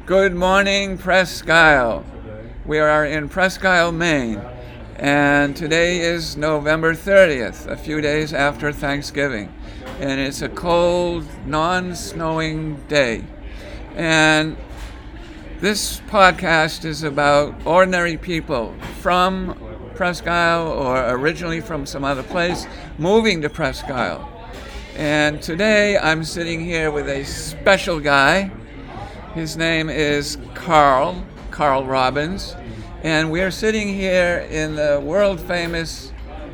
Good morning, Presque Isle. We are in Presque Isle, Maine, and today is November 30th, a few days after Thanksgiving, and it's a cold, non-snowing day. And this podcast is about ordinary people from Presque Isle or originally from some other place moving to Presque Isle. And today I'm sitting here with a special guy. His name is Carl Robbins, and we're sitting here in the world famous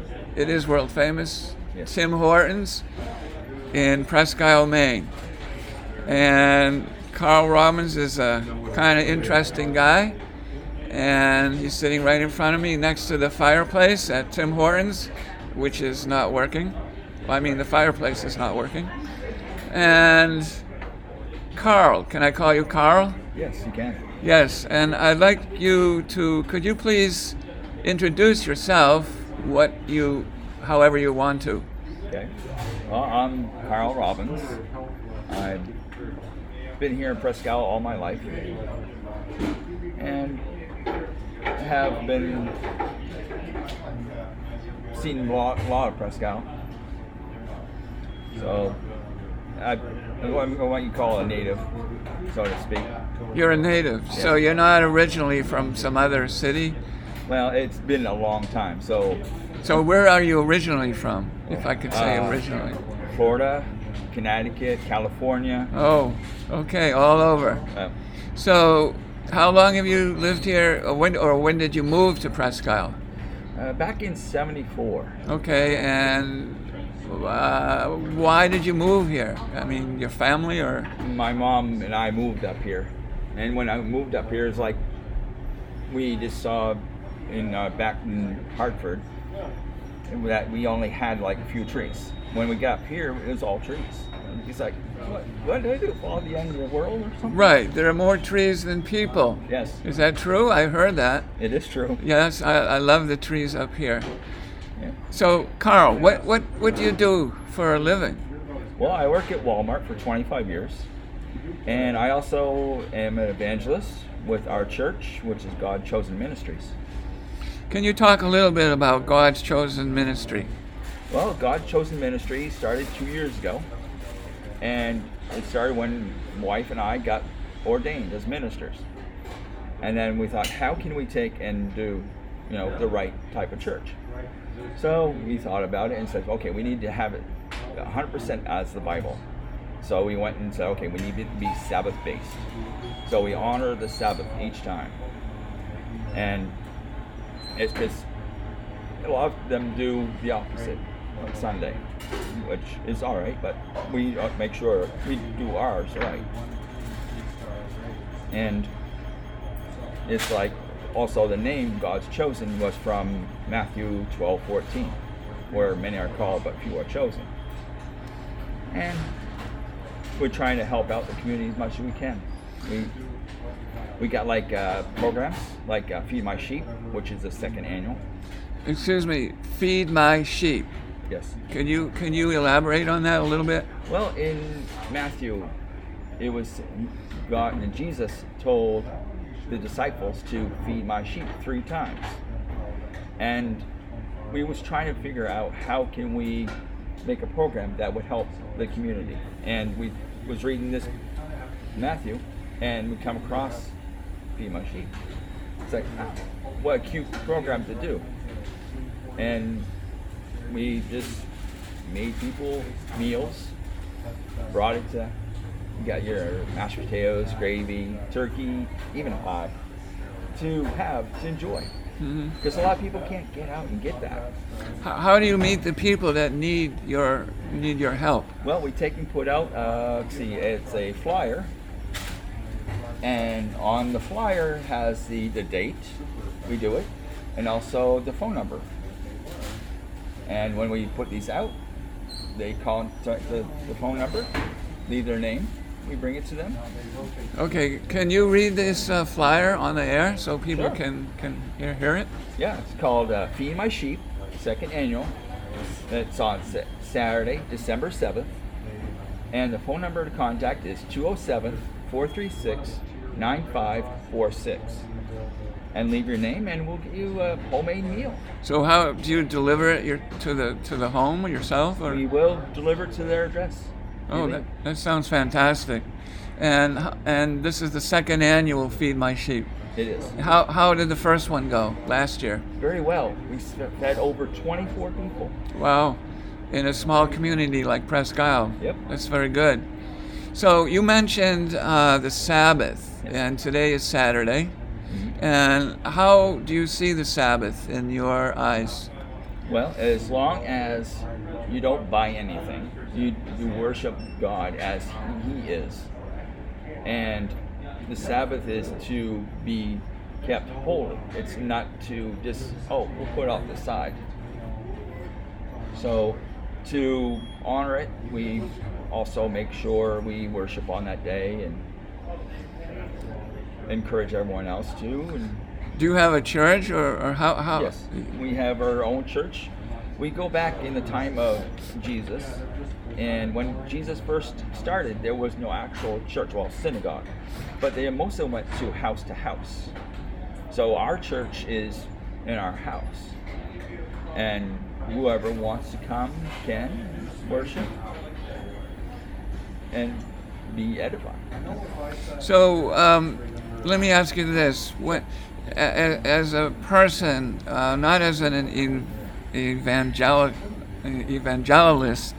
Yes. Tim Hortons in Presque Isle, Maine. And Carl Robbins is a kind of interesting guy, and he's sitting right in front of me next to the fireplace at Tim Hortons, which is not working. Well, I mean, the fireplace is not working. And Carl, can I call you Carl? Yes, you can. Yes, and I'd like you to, could you please introduce yourself, however you want to? Okay. Well, I'm Carl Robbins. I've been here in Presque Isle all my life, and have been seen a lot of Presque Isle. So I'm what you call a native, so to speak. You're a native, Yes. so you're not originally from some other city? Well, it's been a long time. So So where are you originally from, if I could say originally? Florida, Connecticut, California. Oh, okay, all over. So how long have you lived here, or when did you move to Presque Isle? Back in '74. Okay, and why did you move here? I mean, your family or? My mom and I moved up here, and when I moved up here, it's like we just saw back in Hartford that we only had like a few trees. When we got up here, it was all trees. And he's like, "What did I do? Fall the end of the world or something?" Right, there are more trees than people. Yes, Is that true? I heard that. it is true. Yes, I love the trees up here. Yeah. So, Carl, what do you do for a living? Well, I work at Walmart for 25 years, and I also am an evangelist with our church, which is God Chosen Ministries. Can you talk a little bit about God's Chosen Ministry? Well, God Chosen Ministry started 2 years ago, and it started when my wife and I got ordained as ministers. And then we thought, how can we take and do, the right type of church? So we thought about it and said, okay, we need to have it 100% as the Bible. So we went and said, okay, we need it to be Sabbath-based. So we honor the Sabbath each time. And it's because a lot of them do the opposite on Sunday, which is all right, but we make sure we do ours right. And it's like, also the name God's Chosen was from Matthew 12:14, where many are called but few are chosen. And we're trying to help out the community as much as we can. We got like programs like Feed My Sheep, which is the second annual. Excuse me, Feed My Sheep. Yes. Can you elaborate on that a little bit? Well, in Matthew, it was God and Jesus told the disciples to feed my sheep 3 times. And we was trying to figure out how can we make a program that would help the community. And we was reading this Matthew, and we come across Feed My Sheep. It's like, what a cute program to do. And we just made people meals, brought it to, you got your mashed potatoes, gravy, turkey, even a pie to enjoy. Because a lot of people can't get out and get that. How do you meet the people that need your help? Well, we take and put out, it's a flyer, and on the flyer has the date we do it, and also the phone number. And when we put these out, they contact the phone number, leave their name, we bring it to them. Okay, can you read this flyer on the air so people Sure. can hear it? Yeah, it's called Feed My Sheep, second annual. It's on Saturday, December 7th. And the phone number to contact is 207-436-1999. 9546. And leave your name, and we'll get you a homemade meal. So how do you deliver it to the home yourself, or? We will deliver it to their address. Oh, that sounds fantastic. And this is the second annual Feed My Sheep. It is. How did the first one go last year? Very well. We fed over 24 people. Wow, in a small community like Presque Isle. Yep. That's very good. So you mentioned the Sabbath, Yes. and today is Saturday. And how do you see the Sabbath in your eyes? Well, as long as you don't buy anything, you worship God as He is. And the Sabbath is to be kept holy. It's not to just, we'll put it off the side. So to honor it, we also make sure we worship on that day and encourage everyone else to. And do you have a church, or how? Yes, we have our own church. We go back in the time of Jesus, and when Jesus first started, there was no actual church, synagogue, but they mostly went to house. So our church is in our house, and whoever wants to come can worship and be edified. So let me ask you this: as a person, not as an evangelist,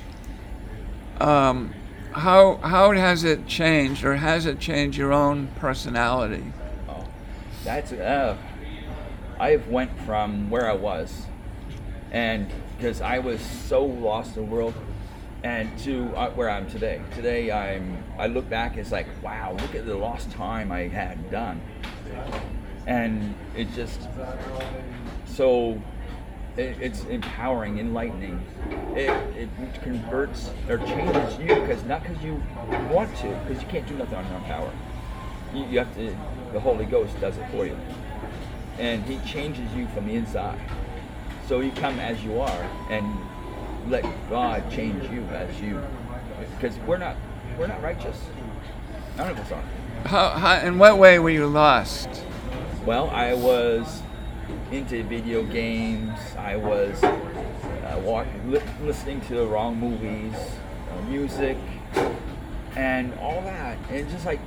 how has it changed, or has it changed your own personality? Oh, that's I went from where I was, and because I was so lost in the world, and to where I'm today. Today I look back, it's like, wow, look at the lost time I had done. And it just, so it's empowering, enlightening. It converts or changes you, not because you want to, because you can't do nothing on your own power. You have to, the Holy Ghost does it for you. And He changes you from the inside. So you come as you are, and let God change you as you, because we're not righteous. None of us are. How in what way were you lost? Well, I was into video games. I was listening to the wrong movies, music, and all that. And it's just like,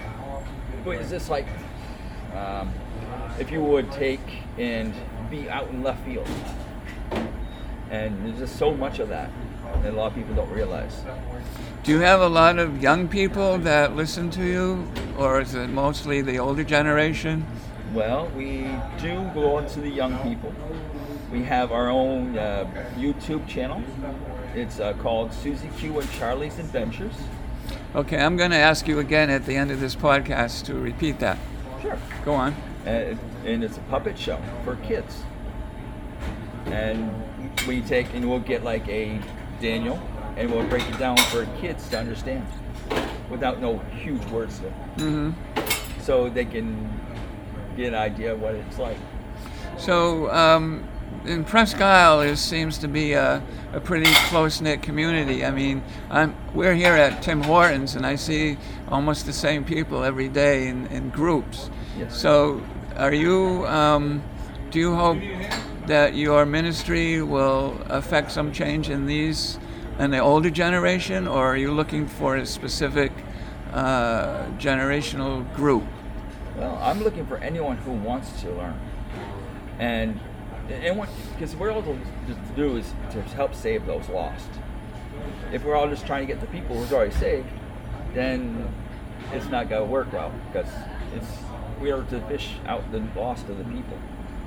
if you would take and be out in left field. And there's just so much of that a lot of people don't realize. Do you have a lot of young people that listen to you, or is it mostly the older generation? Well, we do go into the young people. We have our own YouTube channel. It's called Susie Q and Charlie's Adventures. Okay, I'm going to ask you again at the end of this podcast to repeat that. Sure. Go on. And it's a puppet show for kids. And we take and we'll get like a Daniel, and we'll break it down for kids to understand without no huge words there. Mm-hmm. So they can get an idea of what it's like. So in Presque Isle, it seems to be a pretty close-knit community. I mean, we're here at Tim Hortons, and I see almost the same people every day in groups. Yes. So are you, do you hope that your ministry will affect some change in the older generation, or are you looking for a specific generational group? Well, I'm looking for anyone who wants to learn, and what, because we're all to do is to help save those lost. If we're all just trying to get the people who's already saved, then it's not going to work well, because we are to fish out the lost of the people.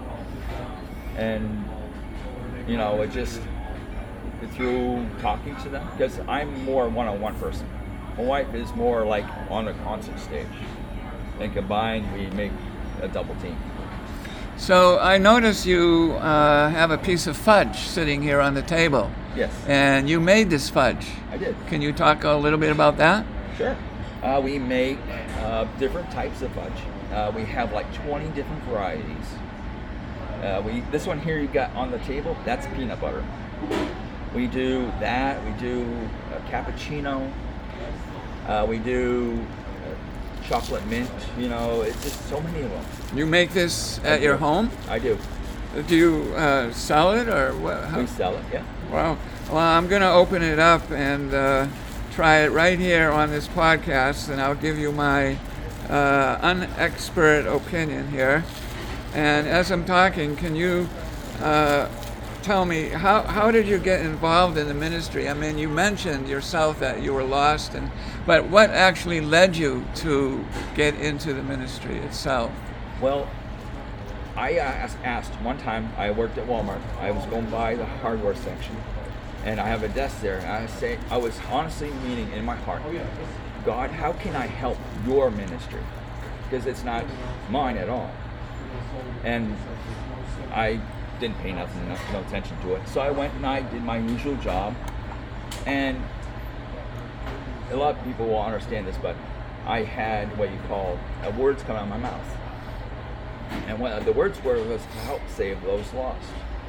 And it just through talking to them, because I'm more a one-on-one person. My wife is more like on a concert stage, and combined we make a double team. So I notice you have a piece of fudge sitting here on the table. Yes. And you made this fudge. I did. Can you talk a little bit about that? Sure. We make different types of fudge. We have like 20 different varieties. This one here you got on the table, that's peanut butter. We do that. We do a cappuccino. We do chocolate mint, you know, it's just so many of them. You make this I at your do. home? I do. Do you sell it or what? How? We sell it, yeah. Wow. Well, I'm going to open it up and try it right here on this podcast, and I'll give you my unexpert opinion here. And as I'm talking, can you tell me how did you get involved in the ministry? I mean, you mentioned yourself that you were lost, but what actually led you to get into the ministry itself? Well, I asked one time. I worked at Walmart. I was going by the hardware section, and I have a desk there. And I was honestly meaning in my heart, God, how can I help your ministry? Because it's not mine at all. And I didn't pay no attention to it. So I went and I did my usual job. And a lot of people will understand this, but I had what you call words come out of my mouth. And what the words were was to help save those lost.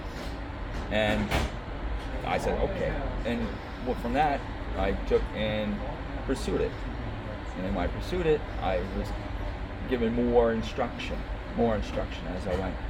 And I said, okay. And well, from that, I took and pursued it. And when I pursued it, I was given more instruction as I went.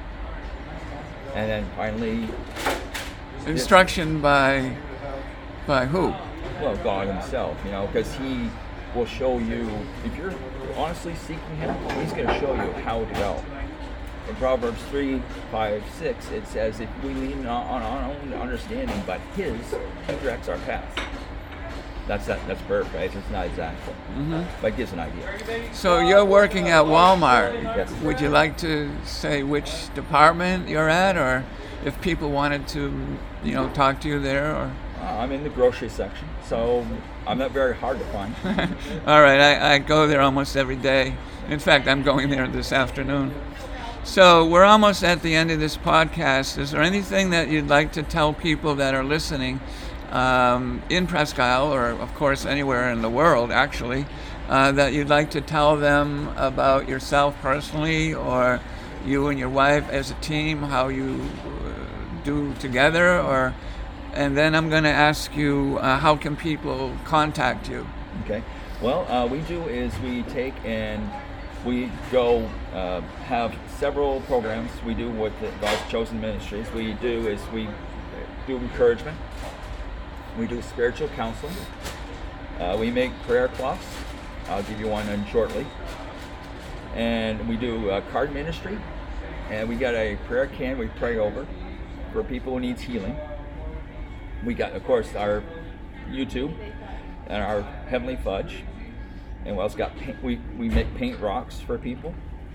And then finally... Instruction by who? Well, God himself, you know, because he will show you, if you're honestly seeking him, he's going to show you how to go. In Proverbs 3:5-6, it says, if we lean on our own understanding, but he directs our path. That's verb, right? It's not exactly, but it gives an idea. So you're working at Walmart. Yes. Would you like to say which department you're at, or if people wanted to, talk to you there, or? I'm in the grocery section, so I'm not very hard to find. All right, I go there almost every day. In fact, I'm going there this afternoon. So we're almost at the end of this podcast. Is there anything that you'd like to tell people that are listening in Presque Isle, or of course anywhere in the world actually, that you'd like to tell them about yourself personally, or you and your wife as a team, how you do together, and then I'm going to ask you how can people contact you? Okay. Well, we do is we take and we go have several programs we do with God's Chosen Ministries. We do encouragement. We do spiritual counseling. We make prayer cloths. I'll give you one shortly. And we do card ministry. And we got a prayer can we pray over for people who needs healing. We got, of course, our YouTube and our Heavenly Fudge. And we also got we make paint rocks for people.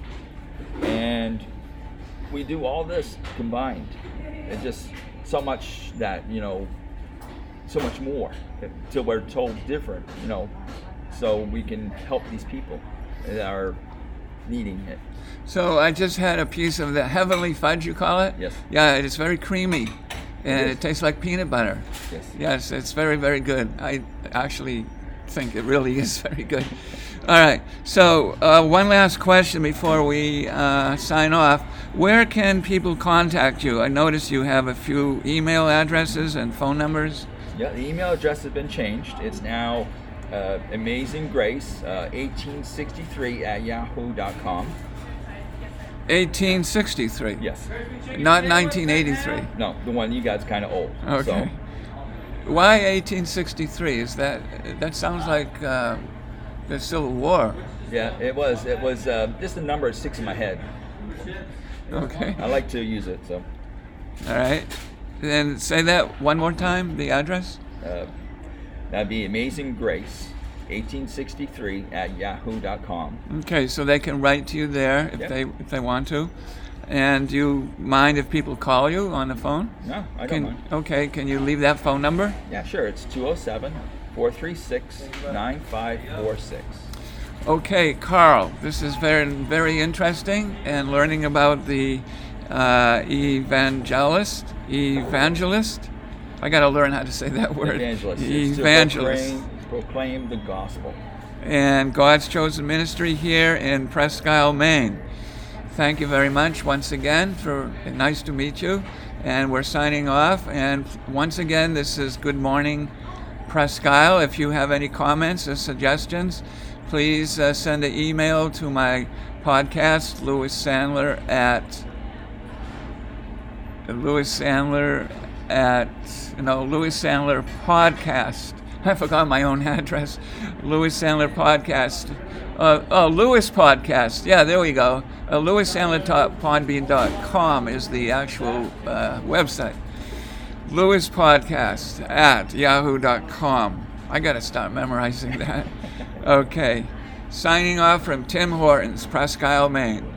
And we do all this combined. It's just so much that, so much more till we're told different, so we can help these people that are needing it. So I just had a piece of the Heavenly Fudge, you call it? Yes. Yeah, it's very creamy, and it tastes like peanut butter. Yes. Yes, it's very, very good. I actually think it really is very good. All right, so one last question before we sign off. Where can people contact you? I notice you have a few email addresses and phone numbers. Yeah, the email address has been changed. It's now Amazing Grace 1863@yahoo.com. 1863? Yes. Not 1983? No, the one you got's kind of old. Okay. So. Why 1863? Is that sounds like the Civil War? Yeah, it was just the number sticks in my head. Okay. I like to use it, so. All right. Then say that one more time, the address? That'd be Amazing Grace 1863@yahoo.com. Okay, so they can write to you there if they want to. And do you mind if people call you on the phone? No, I don't mind. Okay, can you leave that phone number? Yeah, sure. It's 207-436-9546. Okay, Carl, this is very, very interesting, and learning about the evangelist. I got to learn how to say that word. Evangelist. To proclaim the gospel. And God's Chosen Ministry here in Presque Isle, Maine. Thank you very much once again. Nice to meet you. And we're signing off. And once again, this is Good Morning Presque Isle. If you have any comments or suggestions, please send an email to my podcast, Louis Sandler Podcast. I forgot my own address. Louis Sandler Podcast. Louis Podcast. Yeah, there we go. LouisSandler.podbean.com is the actual website. Louis Podcast at yahoo.com. I got to start memorizing that. Okay. Signing off from Tim Hortons, Presque Isle, Maine.